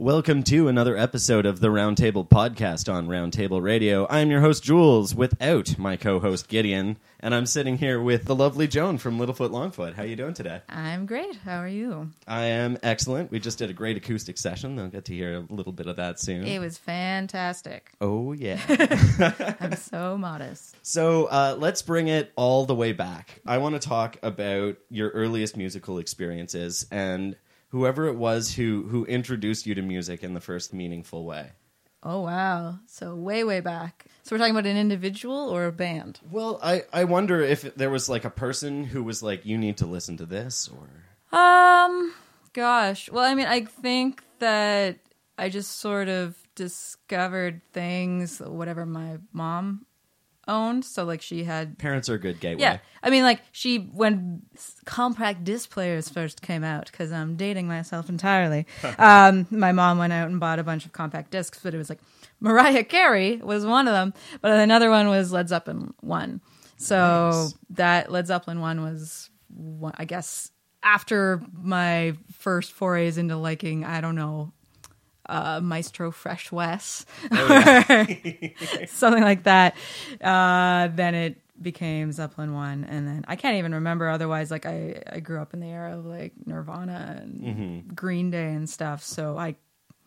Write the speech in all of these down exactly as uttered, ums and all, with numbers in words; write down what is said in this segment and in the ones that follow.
Welcome to another episode of the Roundtable Podcast on Roundtable Radio. I'm your host, Jules, without my co-host, Gideon, and I'm sitting here with the lovely Joan from Littlefoot Longfoot. How are you doing today? I'm great. How are you? I am excellent. We just did a great acoustic session. I'll get to hear a little bit of that soon. It was fantastic. Oh, yeah. I'm so modest. So uh, let's bring it all the way back. I want to talk about your earliest musical experiences and whoever it was who who introduced you to music in the first meaningful way. Oh, wow. So way, way back. So we're talking about an individual or a band? Well, I, I wonder if there was like a person who was like, you need to listen to this, or... Um, gosh. Well, I mean, I think that I just sort of discovered things, whatever my mom owned. So like she had... Parents are a good gateway. Yeah. I mean, like she, when compact disc players first came out, because I'm dating myself entirely, um, my mom went out and bought a bunch of compact discs, but it was like Mariah Carey was one of them, but another one was Led Zeppelin one. So nice. That Led Zeppelin one was, one, I guess, after my first forays into liking, I don't know, Uh, Maestro Fresh Wes, oh, yeah. something like that. Uh, then it became Zeppelin one, and then I can't even remember. Otherwise, like I, I grew up in the era of like Nirvana and mm-hmm. Green Day and stuff. So I,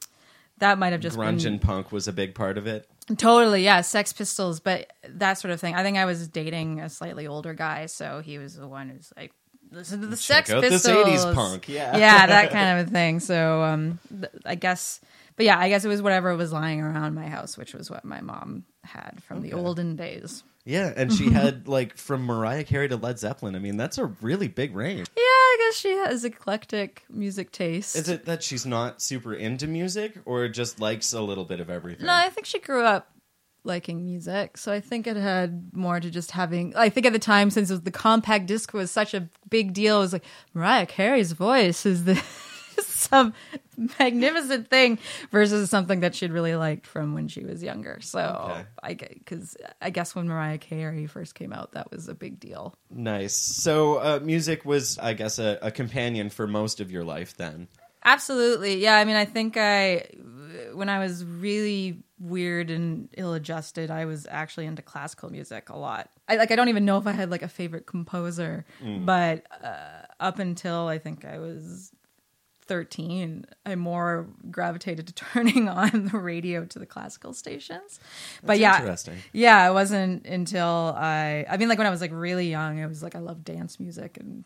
that might have just grunge been, and punk was a big part of it. Totally, yeah, Sex Pistols, but that sort of thing. I think I was dating a slightly older guy, so he was the one who's like, listen to the Check Sex out Pistols, this eighties punk, yeah, yeah, that kind of a thing. So um, th- I guess, but yeah, I guess it was whatever was lying around my house, which was what my mom had from okay. the olden days. Yeah, and she had like from Mariah Carey to Led Zeppelin. I mean, that's a really big range. Yeah, I guess she has eclectic music taste. Is it that she's not super into music, or just likes a little bit of everything? No, I think she grew up liking music, so I think it had more to just having, I think at the time, since it was, the compact disc was such a big deal, it was like, Mariah Carey's voice is the some magnificent thing versus something that she'd really liked from when she was younger. So okay. I because I guess when Mariah Carey first came out, that was a big deal. Nice. So uh, music was, I guess, a, a companion for most of your life then. Absolutely. Yeah. I mean, I think I, when I was really weird and ill-adjusted, I was actually into classical music a lot. I like, I don't even know if I had like a favorite composer, mm. but uh, up until I think I was thirteen, I more gravitated to turning on the radio to the classical stations. That's but yeah, interesting. Yeah, it wasn't until I, I mean, like when I was like really young, it was like I loved dance music and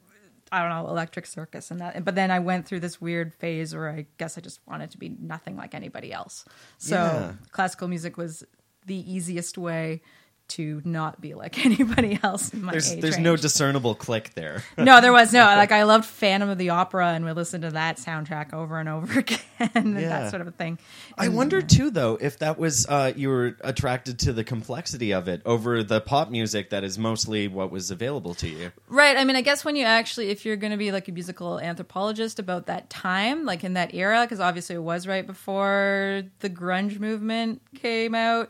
I don't know, Electric Circus and that. But then I went through this weird phase where I guess I just wanted to be nothing like anybody else. So yeah. Classical music was the easiest way to not be like anybody else in my there's, age There's range. no discernible click there. No, there was no. Like I loved Phantom of the Opera and would listen to that soundtrack over and over again and yeah. that sort of a thing. I and, wonder too, though, if that was uh, you were attracted to the complexity of it over the pop music that is mostly what was available to you. Right. I mean, I guess when you actually, if you're going to be like a musical anthropologist about that time, like in that era, because obviously it was right before the grunge movement came out,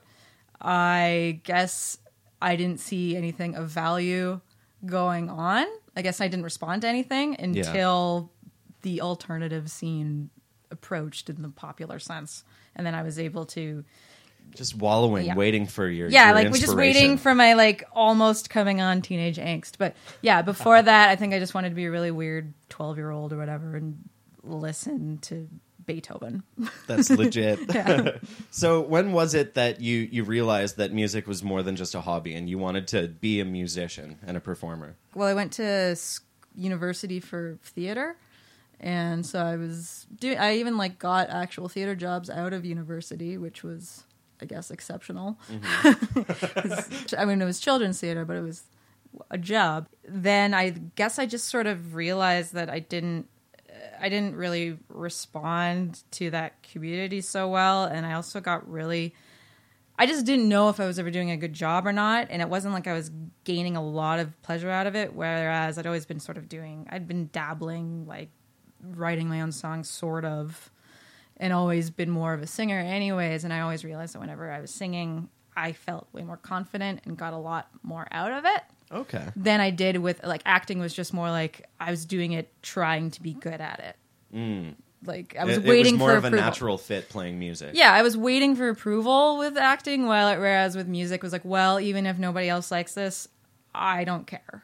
I guess I didn't see anything of value going on. I guess I didn't respond to anything until yeah. the alternative scene approached in the popular sense. And then I was able to... Just wallowing, yeah. waiting for your Yeah, your like we're just waiting for my like almost coming on teenage angst. But yeah, before that, I think I just wanted to be a really weird twelve-year-old or whatever and listen to Beethoven. That's legit. So when was it that you, you realized that music was more than just a hobby and you wanted to be a musician and a performer? Well, I went to university for theater. And so I was doing, I even like got actual theater jobs out of university, which was, I guess, exceptional. Mm-hmm. I mean, it was children's theater, but it was a job. Then I guess I just sort of realized that I didn't, I didn't really respond to that community so well. And I also got really, I just didn't know if I was ever doing a good job or not. And it wasn't like I was gaining a lot of pleasure out of it. Whereas I'd always been sort of doing, I'd been dabbling, like writing my own songs, sort of, and always been more of a singer anyways. And I always realized that whenever I was singing, I felt way more confident and got a lot more out of it. Okay. Than I did with, like, acting was just more like I was doing it trying to be good at it. Mm. like I was it, waiting it was more for of a approval. natural fit playing music. Yeah, I was waiting for approval with acting, while whereas with music it was like, well, even if nobody else likes this, I don't care.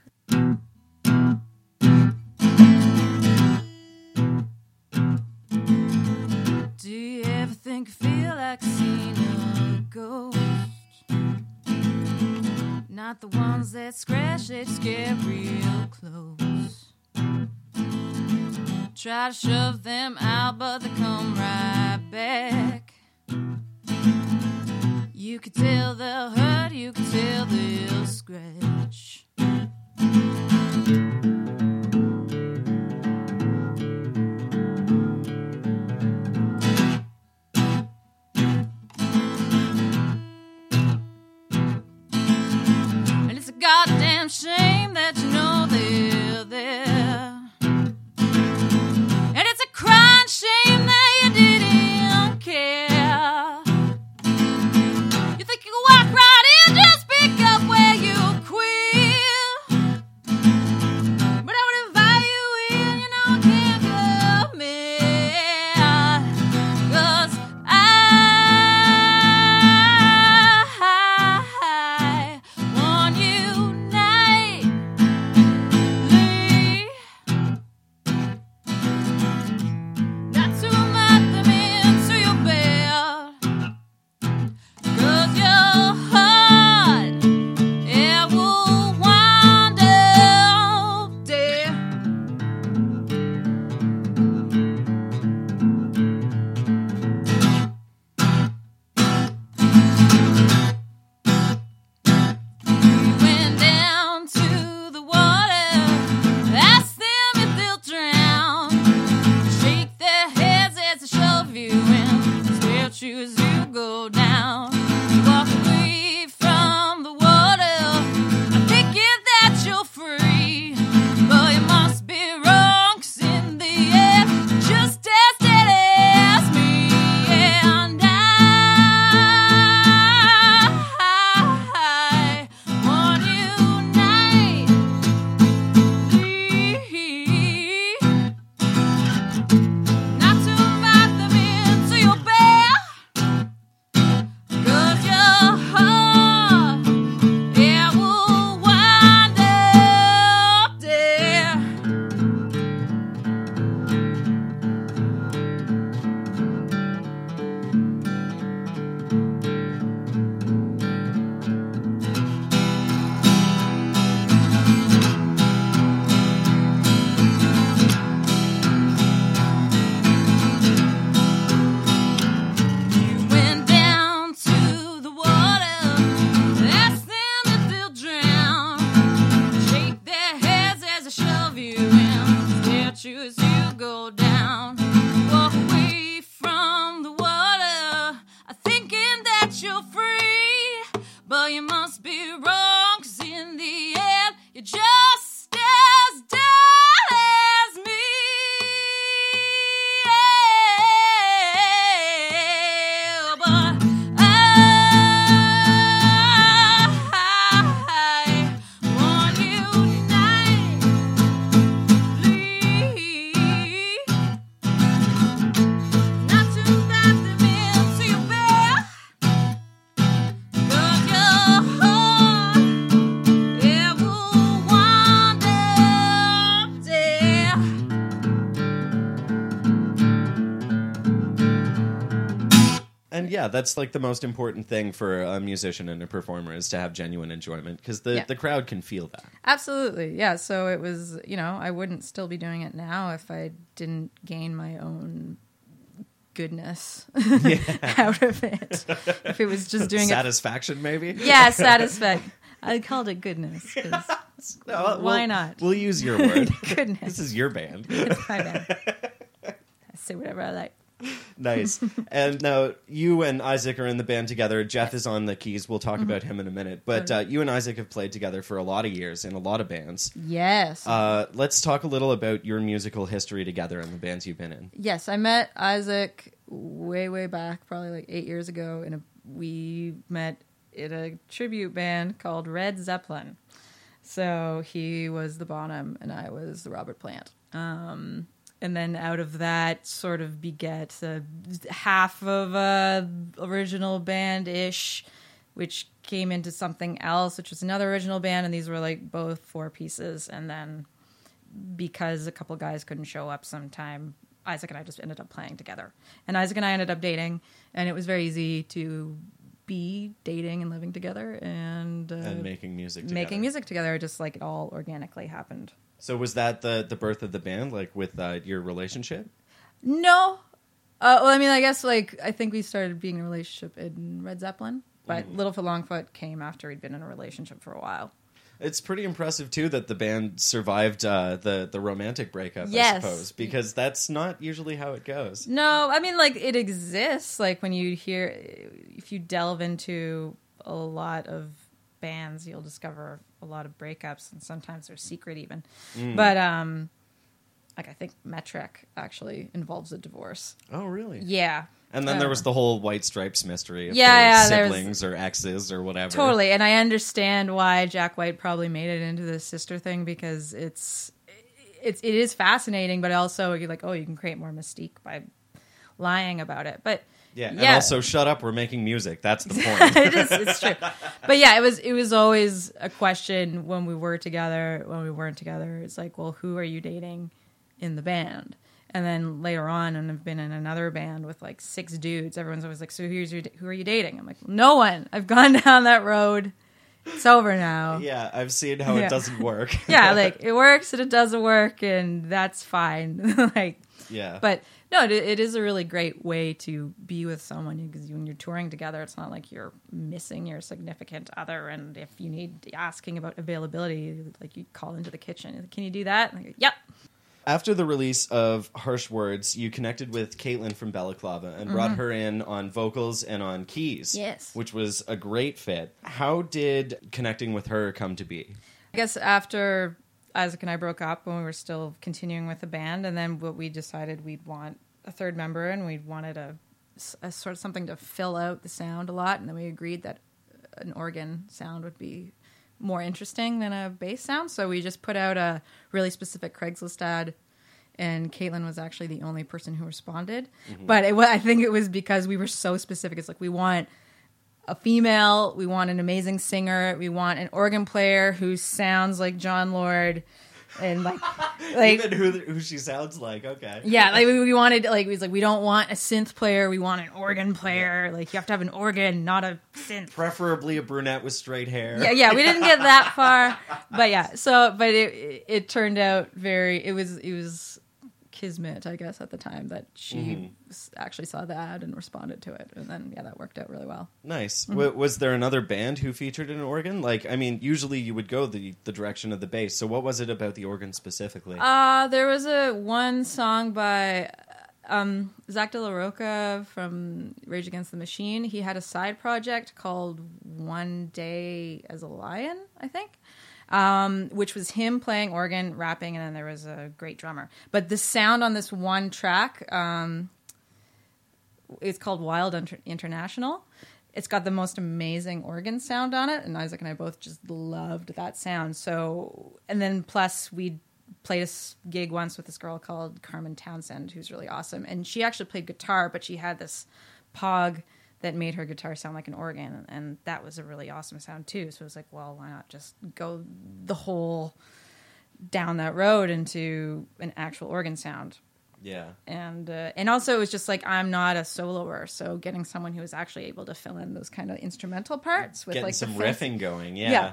Do you ever think or feel like seeing a ghost? Not the ones that scratch, they just get real close. Try to shove them out, but they come right back. You could tell they'll hurt, you could tell they'll scratch. And it's a goddamn shame that you know they're there. And it's a crying shame that you didn't care. You think you can walk right in, just pick up where you quit. But I would invite you in, you know I can't commit. 'Cause I want you nightly. Not to let them into your bed. 'Cause your heart, it will wind up dead. You went down to the water, ask them if they'll drown. Shake their heads as they shove you in, still choose you go down. Walk away from the water, I'm thinking that you're free, but you must be wrong, 'cause in the end, just as dead as me. And I want you nightly. Not to invite them into your bed. 'Cause your heart, it will wind up dead. You went down to the water, ask them if they'll drown. Shake their heads as they shove you in, still choose you go down. Walk away from the water, I'm thinking that you're free, but you must be wrong, 'cause in the end, you're just as dead as me. But I want you nightly. Not to invite them into your bed. 'Cause your heart, it will wind up dead. And yeah, that's like the most important thing for a musician and a performer is to have genuine enjoyment, because the, Yeah. the crowd can feel that. Absolutely. Yeah. So it was, you know, I wouldn't still be doing it now if I didn't gain my own goodness out of it. If it was just doing it. Satisfaction, maybe? Yeah, satisfaction. I called it goodness. 'Cause No, why we'll- not? We'll use your word. Goodness. This is your band. It's my bad. I say whatever I like. Nice. And now you and Isaac are in the band together. Jeff is on the keys. We'll talk about him in a minute. But uh, you and Isaac have played together for a lot of years in a lot of bands. Yes. Uh, let's talk a little about your musical history together and the bands you've been in. Yes, I met Isaac way, way back, probably like eight years ago. In a, we met in a tribute band called Red Zeppelin. So he was the Bonham and I was the Robert Plant. Um, And then out of that sort of beget a half of a original band-ish, which came into something else, which was another original band. And these were like both four pieces. And then because a couple guys couldn't show up sometime, Isaac and I just ended up playing together. And Isaac and I ended up dating. And it was very easy to be dating and living together. And, uh, and making music together. Making music together, just like it all organically happened. So was that the, the birth of the band, like with uh, your relationship? No. Uh, well, I mean, I guess like I think we started being in a relationship in Red Zeppelin, but mm. Littlefoot Longfoot came after we'd been in a relationship for a while. It's pretty impressive too that the band survived uh, the the romantic breakup. Yes. I suppose, because that's not usually how it goes. No, I mean, like it exists. Like when you hear, if you delve into a lot of bands, you'll discover a lot of breakups, and sometimes they're secret even. Mm. But um, like I think Metric actually involves a divorce. Oh, really? Yeah. And then uh, there was the whole White Stripes mystery of yeah, their yeah, siblings or exes or whatever. Totally, and I understand why Jack White probably made it into the sister thing, because it's it's it is fascinating, but also you're like, oh, you can create more mystique by lying about it. But yeah, yeah. and also shut up, we're making music. That's the point. It is, it's true. But yeah, it was it was always a question when we were together, when we weren't together. It's like, well, who are you dating in the band? And then later on, and I've been in another band with like six dudes. Everyone's always like, so who's your, who are you dating? I'm like, no one. I've gone down that road. It's over now. Yeah, I've seen how yeah. it doesn't work. Yeah, like it works and it doesn't work, and that's fine. Like, yeah. But no, it, it is a really great way to be with someone, because when you're touring together, it's not like you're missing your significant other. And if you need asking about availability, like you call into the kitchen, can you do that? And I go, yep. After the release of Harsh Words, you connected with Caitlin from Balaclava and mm-hmm. brought her in on vocals and on keys. Yes. Which was a great fit. How did connecting with her come to be? I guess after Isaac and I broke up, when we were still continuing with the band, and then what we decided we'd want a third member, and we wanted a, a sort of something to fill out the sound a lot, and then we agreed that an organ sound would be more interesting than a bass sound, so we just put out a really specific Craigslist ad, and Caitlin was actually the only person who responded. Mm-hmm. But it, I think it was because we were so specific. It's like, we want a female, we want an amazing singer, we want an organ player who sounds like John Lord, and like, like even who who she sounds like. Okay, yeah, like we, we wanted, like we was like, we don't want a synth player, we want an organ player. Yeah. Like you have to have an organ, not a synth. Preferably a brunette with straight hair. Yeah, yeah, we didn't get that far, but yeah. So, but it it, it turned out very. It was it was kismet, I guess, at the time that she mm-hmm. actually saw the ad and responded to it, and then yeah, that worked out really well. Nice. Mm-hmm. W- was there another band who featured an organ? Like, I mean, usually you would go the the direction of the bass. So, what was it about the organ specifically? Uh there was a one song by um, Zach De La Roca from Rage Against the Machine. He had a side project called One Day as a Lion, I think. Um, which was him playing organ, rapping, and then there was a great drummer. But the sound on this one track, um, it's called Wild Inter- International. It's got the most amazing organ sound on it, and Isaac and I both just loved that sound. So, and then plus we played a gig once with this girl called Carmen Townsend, who's really awesome, and she actually played guitar, but she had this Pog that made her guitar sound like an organ, and that was a really awesome sound too. So it was like, well, why not just go the whole down that road into an actual organ sound? Yeah. And uh, and also it was just like, I'm not a soloer, so getting someone who was actually able to fill in those kind of instrumental parts with getting like some the riffing going, yeah. yeah.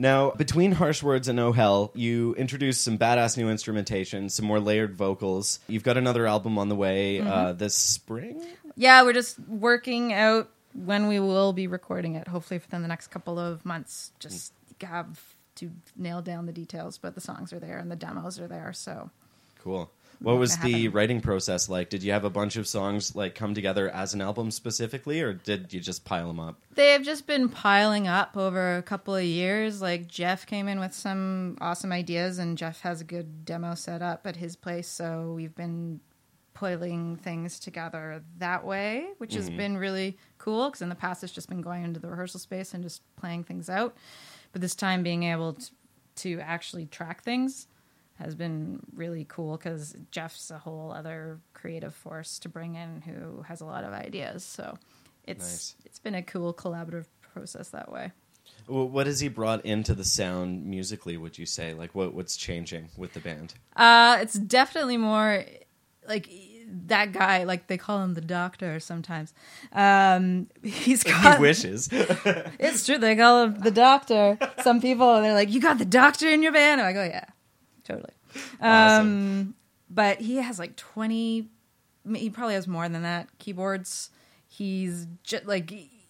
Now, between Harsh Words and Oh Hell, you introduced some badass new instrumentation, some more layered vocals. You've got another album on the way Mm-hmm. uh, this spring? Yeah, we're just working out when we will be recording it, hopefully within the next couple of months. Just have to nail down the details, but the songs are there and the demos are there, so... Cool. What was gonna the happen. writing process like? Did you have a bunch of songs like come together as an album specifically, or did you just pile them up? They have just been piling up over a couple of years. Like, Jeff came in with some awesome ideas, and Jeff has a good demo set up at his place, so we've been pulling things together that way, which has been really cool, because in the past it's just been going into the rehearsal space and just playing things out. But this time being able to, to actually track things has been really cool, because Jeff's a whole other creative force to bring in who has a lot of ideas. So it's Nice. it's been a cool collaborative process that way. Well, what has he brought into the sound musically, would you say? Like, what what's changing with the band? Uh, it's definitely more like that guy, like they call him the doctor sometimes. Um, he's got, He wishes. it's true, they call him the doctor. Some people, they're like, you got the doctor in your band? And I go, yeah, totally. Awesome. Um, but he has like twenty, he probably has more than that, keyboards. He's just like,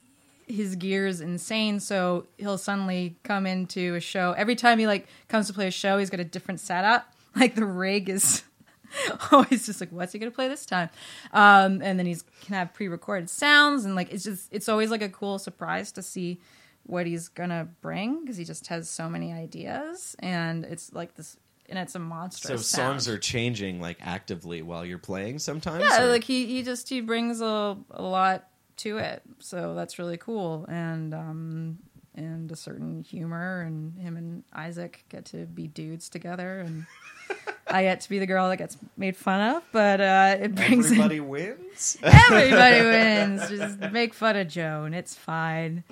his gear is insane, so he'll suddenly come into a show. Every time he like comes to play a show, he's got a different setup. Like the rig is always just like, what's he gonna play this time? Um, and then he's can have pre-recorded sounds, and like it's just it's always like a cool surprise to see what he's gonna bring, because he just has so many ideas, and it's like this, and it's a So monstrous songs sound. are changing like actively while you're playing sometimes? Yeah, or- like he, he just he brings a, a lot to it, so that's really cool, and um and a certain humor, and him and Isaac get to be dudes together, and I get to be the girl that gets made fun of, but uh it brings Everybody wins? everybody wins. Just make fun of Joe, and it's fine.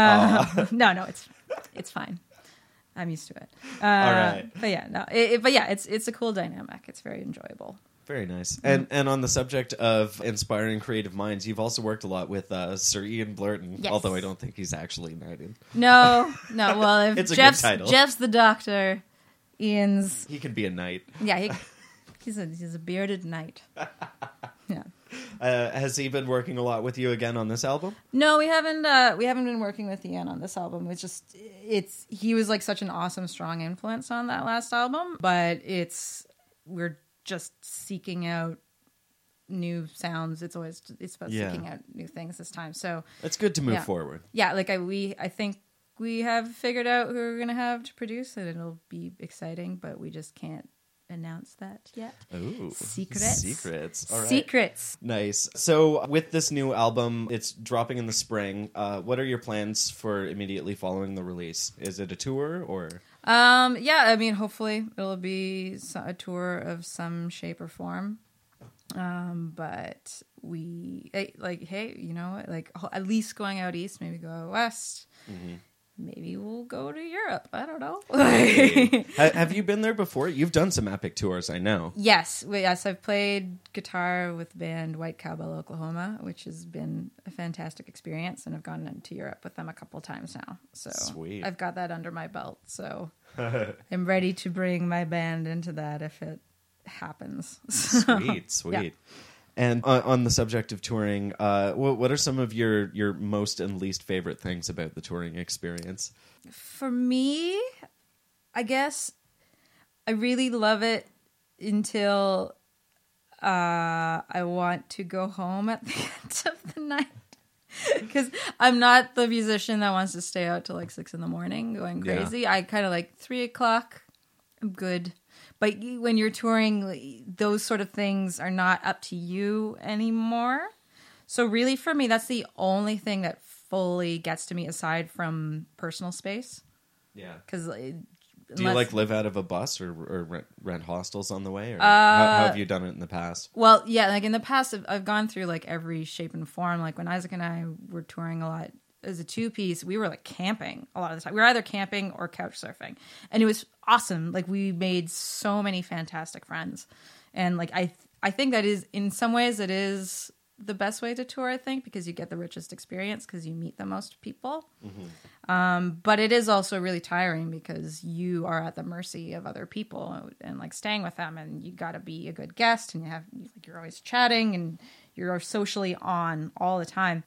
Uh, no, no, it's it's fine. I'm used to it. Uh, All right. But yeah, no, it, it- but yeah, it's it's a cool dynamic. It's very enjoyable. Very nice. And and on the subject of inspiring creative minds, you've also worked a lot with uh, Sir Ian Blurton, Yes. although I don't think he's actually knighted. No, no. Well, if It's a good Jeff's title. Jeff's the doctor, Ian's He could be a knight. yeah, he, he's a he's a bearded knight. Yeah. Uh, has he been working a lot with you again on this album? No, we haven't. Uh, we haven't been working with Ian on this album. It's just it's he was like such an awesome, strong influence on that last album. But it's we're just seeking out new sounds. It's always it's about Yeah. seeking out new things this time. So It's good to move Yeah. forward. yeah, like I we I think we have figured out who we're gonna have to produce it. It'll be exciting, but we just can't announce that yet. Ooh. Secrets. Secrets. All right. Secrets. Nice. So with this new album, it's dropping in the spring. Uh, what are your plans for immediately following the release? Is it a tour or? Um, yeah, I mean, hopefully it'll be so- a tour of some shape or form. Um, but we eh, like, hey, you know, what? like ho- at least going out east, maybe go out west. Maybe we'll go to Europe. I don't know. Ha- Have you been there before? You've done some epic tours, I know. Yes, well, yes, I've played guitar with the band White Cowbell, Oklahoma, which has been a fantastic experience, and I've gone into Europe with them a couple times now. So Sweet. I've got that under my belt. So I'm ready to bring my band into that if it happens. Sweet, sweet. And on, on the subject of touring, uh, what, what are some of your, your most and least favorite things about the touring experience? For me, I guess I really love it until uh, I want to go home at the end of the night. Because I'm not the musician that wants to stay out till like six in the morning going Yeah. crazy. I kind of like three o'clock. I'm good. But you- when you're touring, like, those sort of things are not up to you anymore. So really, for me, that's the only thing that fully gets to me aside from personal space. Yeah. Because Do you like live out of a bus or, or rent, rent hostels on the way? Or Uh, how, how have you done it in the past? Well, yeah, like in the past, I've, I've gone through like every shape and form. Like when Isaac and I were touring a lot as a two piece, we were like camping a lot of the time. We were either camping or couch surfing, and it was awesome. Like we made so many fantastic friends, and like I, I think that is in some ways it is the best way to tour, I think, because you get the richest experience because you meet the most people. Mm-hmm. Um, but it is also really tiring because you are at the mercy of other people and, and like staying with them, and you got to be a good guest, and you have like you're always chatting and you're socially on all the time.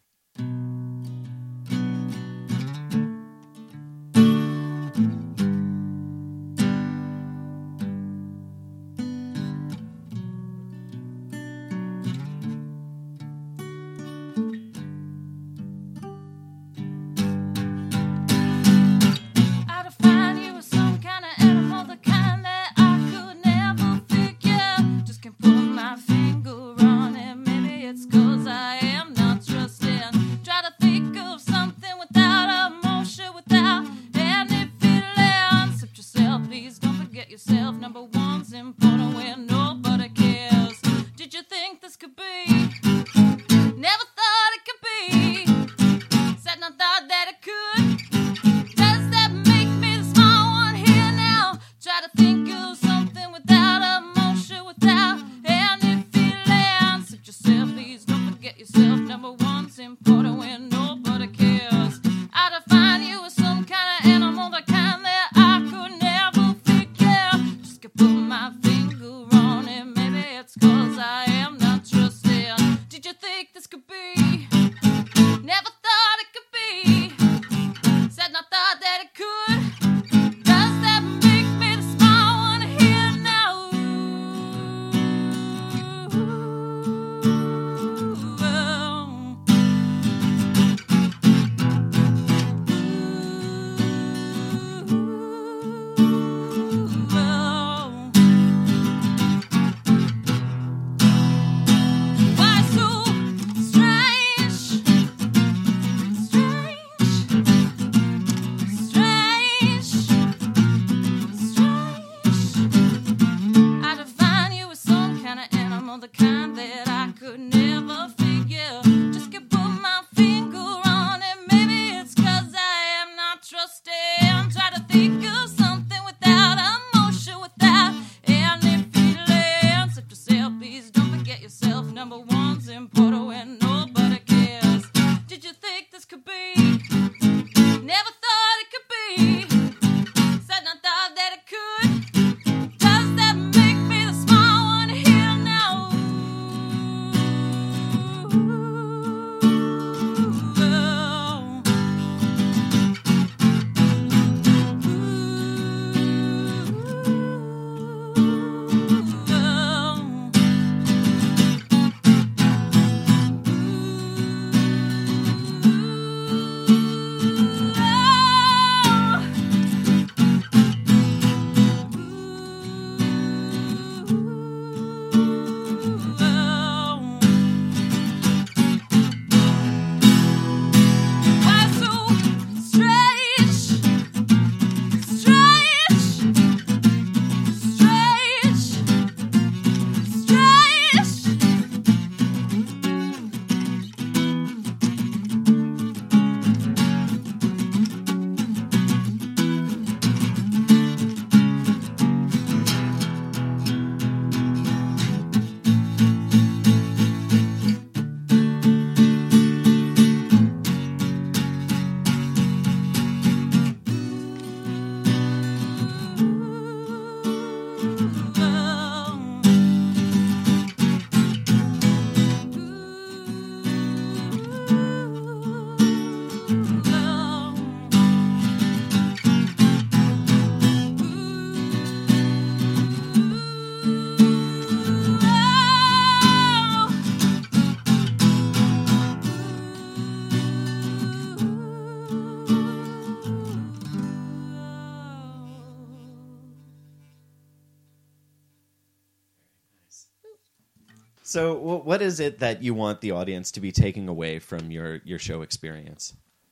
So, wh- what is it that you want the audience to be taking away from your, your show experience?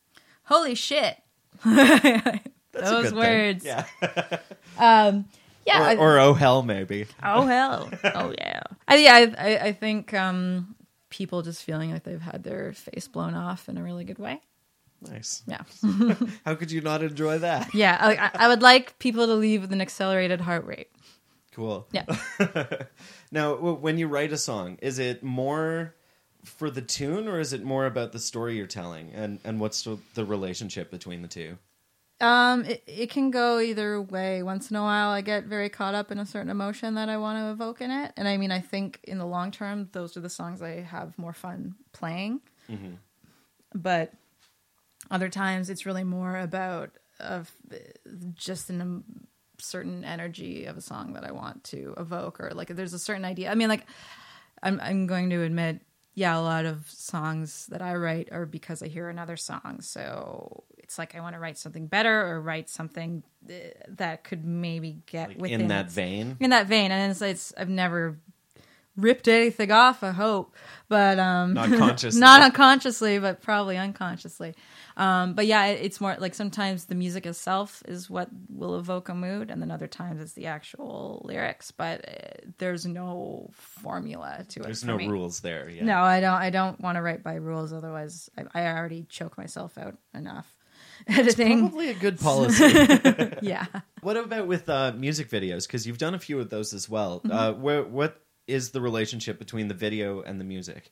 Holy shit. That's a Those good words. thing. Yeah. Um, yeah. Or, I- or oh hell, maybe. Oh hell! Oh yeah! I, yeah, I, I, I think um, people just feeling like they've had their face blown off in a really good way. Nice. Yeah, How could you not enjoy that? yeah. I, I would like people to leave with an accelerated heart rate. Cool. Yeah. Now, w- when you write a song, is it more for the tune, or is it more about the story you're telling? And and what's the, the relationship between the two? Um, it, it can go either way. Once in a while, I get very caught up in a certain emotion that I want to evoke in it. And I mean, I think in the long term, those are the songs I have more fun playing. Mm-hmm. But other times, it's really more about of just in a certain energy of a song that I want to evoke, or like if there's a certain idea. I mean, like I'm I'm going to admit, yeah, a lot of songs that I write are because I hear another song. So it's like I want to write something better or write something that could maybe get like within in that its, vein. In that vein, and it's, it's I've never ripped anything off, I hope, but um, not consciously, not unconsciously, but probably unconsciously. Um, but yeah, it, it's more like sometimes the music itself is what will evoke a mood, and then other times it's the actual lyrics. But uh, there's no formula to it. There's for no me. rules there. Yeah. No, I don't. I don't want to write by rules. Otherwise, I, I already choke myself out enough editing. Probably a good policy. Yeah. What about with uh, music videos? Because you've done a few of those as well. Mm-hmm. Uh, where what is the relationship between the video and the music?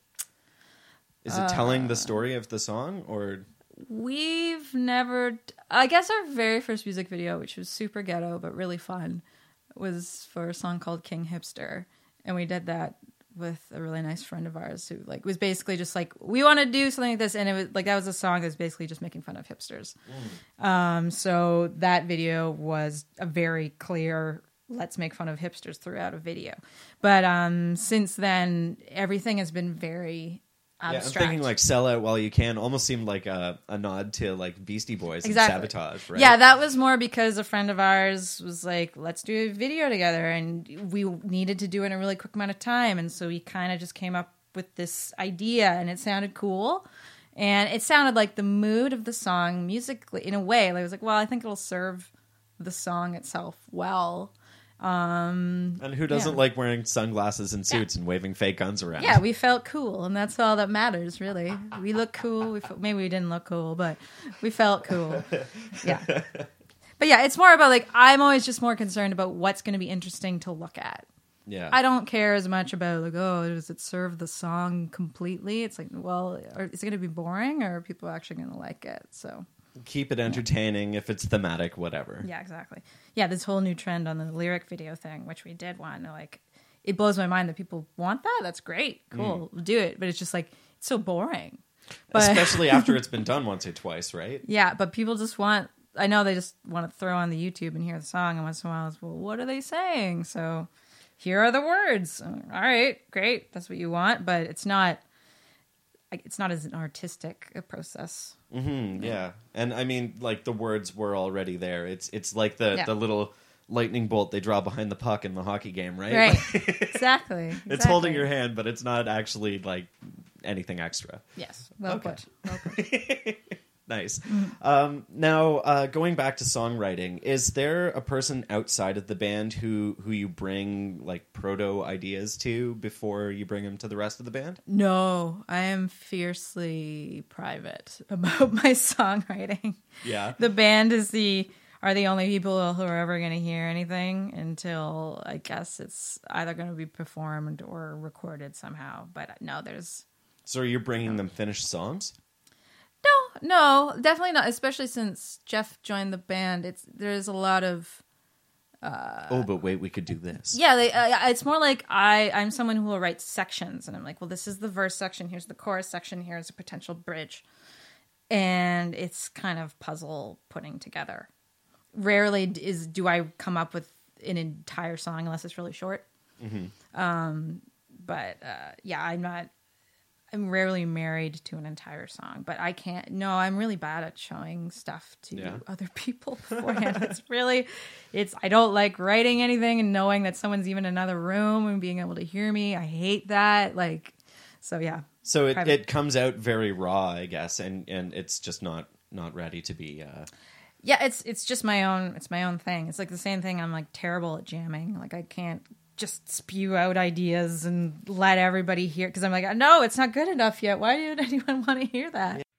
Is it telling the story of the song, or? We've never... I guess our very first music video, which was super ghetto but really fun, was for a song called King Hipster. And we did that with a really nice friend of ours who like was basically just like, we want to do something like this. And it was like, that was a song that was basically just making fun of hipsters. Mm. Um, so that video was a very clear... let's make fun of hipsters throughout a video. But um, since then, everything has been very abstract. Yeah, I'm thinking like Sell Out While You Can almost seemed like a, a nod to like Beastie Boys exactly. and Sabotage, right? Yeah, that was more because a friend of ours was like, let's do a video together. And we needed to do it in a really quick amount of time. And so we kind of just came up with this idea, and it sounded cool. And it sounded like the mood of the song musically, in a way. Like, I was like, well, I think it'll serve the song itself well. Um, and who doesn't yeah. like wearing sunglasses and suits yeah. and waving fake guns around? Yeah, we felt cool, and that's all that matters, really. We look cool. We felt, maybe we didn't look cool, but we felt cool. Yeah. But yeah, it's more about like, I'm always just more concerned about what's going to be interesting to look at. Yeah. I don't care as much about like, oh, does it serve the song completely? It's like, well, or is it going to be boring, or are people actually going to like it? So... keep it entertaining. If it's thematic, whatever. Yeah, exactly. Yeah, this whole new trend on the lyric video thing, which we did one, like, it blows my mind that people want that. That's great. Cool. Mm. Do it. But it's just like, it's so boring. But, especially after it's been done once or twice, right? Yeah, but people just want, I know they just want to throw on the YouTube and hear the song, and once in a while it's, well, what are they saying? So here are the words. All right, great. That's what you want. But it's not, it's not as an artistic a process. Mm-hmm, yeah, and I mean, like the words were already there. It's it's like the, yeah. the little lightning bolt they draw behind the puck in the hockey game, right? Right. exactly. It's exactly. holding your hand, but it's not actually like anything extra. Yes. Well okay. put. Well put. Nice. Mm-hmm. Um, now, uh, going back to songwriting, is there a person outside of the band who, who you bring like proto ideas to before you bring them to the rest of the band? No, I am fiercely private about my songwriting. Yeah. The band is the are the only people who are ever going to hear anything until I guess it's either going to be performed or recorded somehow. But no, there's. So you're bringing them finished songs? No, no, definitely not. Especially since Jeff joined the band, it's there's a lot of. Uh, oh, but wait, we could do this. Yeah, they, uh, it's more like I I'm someone who will write sections, and I'm like, well, this is the verse section. Here's the chorus section. Here's a potential bridge, and it's kind of puzzle putting together. Rarely is do I come up with an entire song unless it's really short. Mm-hmm. Um, but uh, yeah, I'm not. I'm rarely married to an entire song, but I can't. No, I'm really bad at showing stuff to yeah. other people beforehand. It's really, it's. I don't like writing anything and knowing that someone's even in another room and being able to hear me. I hate that. Like, so yeah. So it, it comes out very raw, I guess, and, and it's just not not ready to be. Uh... Yeah, it's it's just my own. It's my own thing. It's like the same thing. I'm like terrible at jamming. Like I can't. Just spew out ideas and let everybody hear, because I'm like, no, it's not good enough yet. Why did anyone want to hear that? Yeah.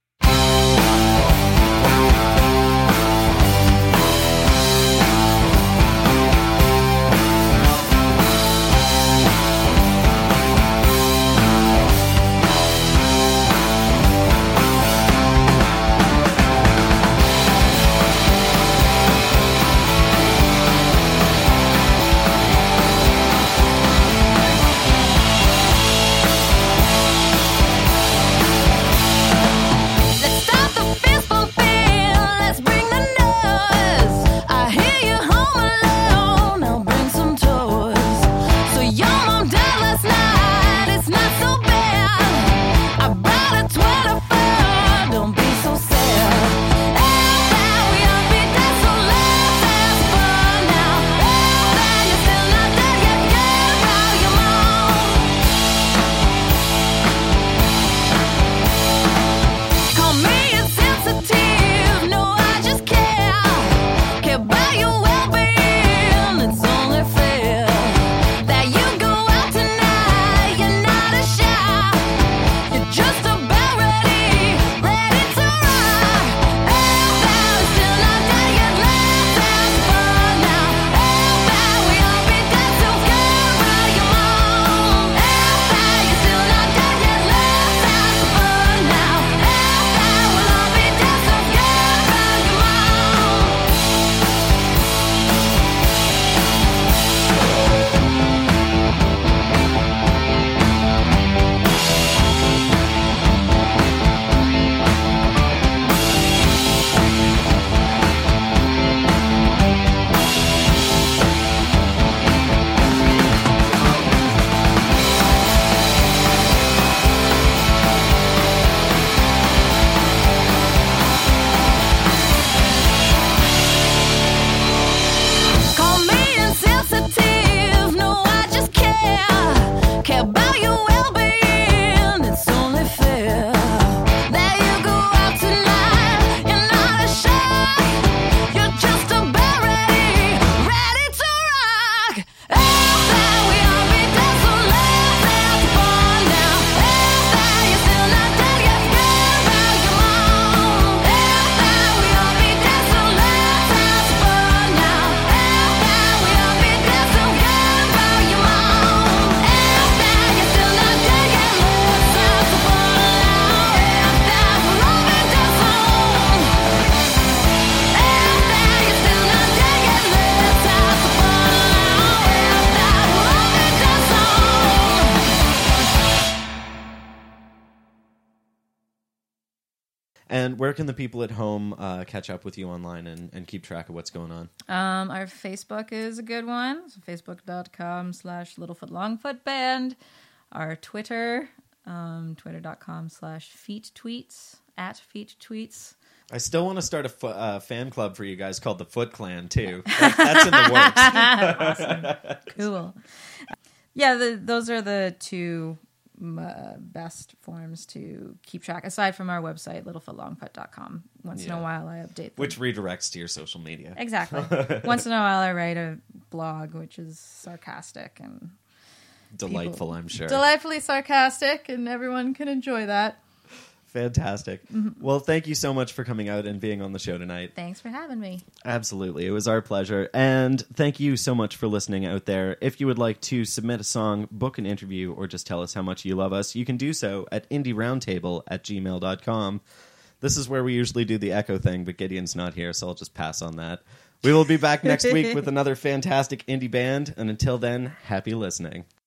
And where can the people at home uh, catch up with you online and, and keep track of what's going on? Um, our Facebook is a good one. So facebook.com slash Littlefoot Longfoot Band. Our Twitter, um, twitter.com slash feet tweets, at feet tweets. I still want to start a fo- uh, fan club for you guys called the Foot Clan, too. That, that's in the works. Awesome. Cool. Yeah, the, those are the two uh, best forms to keep track, aside from our website, littlefoot longfoot dot com. Once Yeah. in a while, I update them. Which redirects to your social media. Exactly. Once in a while, I write a blog, which is sarcastic and Delightful, people- I'm sure. delightfully sarcastic, and everyone can enjoy that. Fantastic. Mm-hmm. Well, thank you so much for coming out and being on the show tonight. Thanks for having me. Absolutely. It was our pleasure. And thank you so much for listening out there. If you would like to submit a song, book an interview, or just tell us how much you love us, you can do so at indie roundtable at gmail dot com. This is where we usually do the echo thing, but Gideon's not here, so I'll just pass on that. We will be back next week with another fantastic indie band, and until then, happy listening.